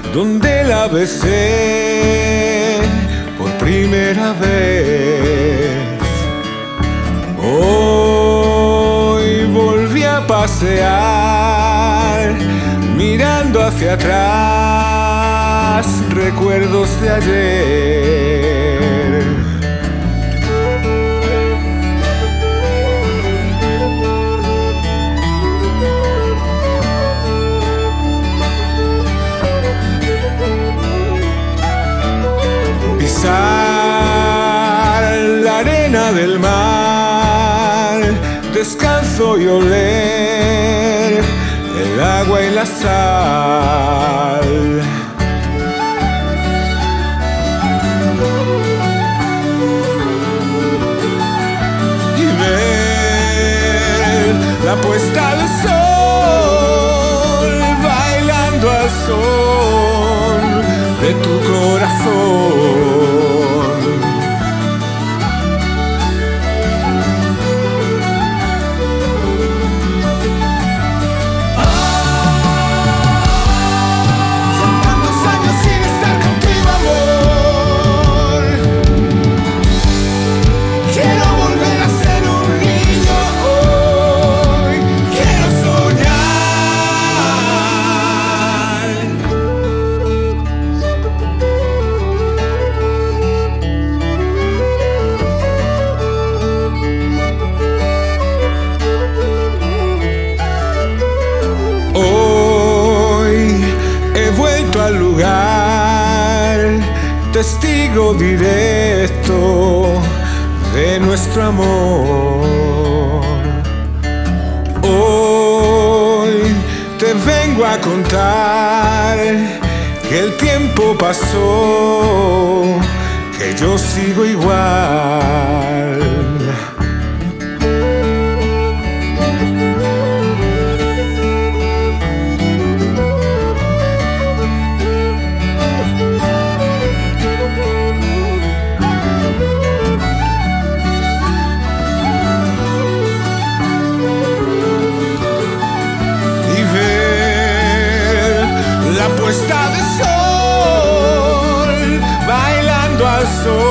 donde la besé por primera vez. Hoy volví a pasear, mirando hacia atrás, recuerdos de ayer. Pisar la arena del mar, descanso y oler el agua y la sal. Y ver la puesta del sol, bailando al son de tu corazón. Hoy he vuelto al lugar, testigo directo de nuestro amor. Hoy te vengo a contar que el tiempo pasó, que yo sigo igual. La puesta de sol, bailando al sol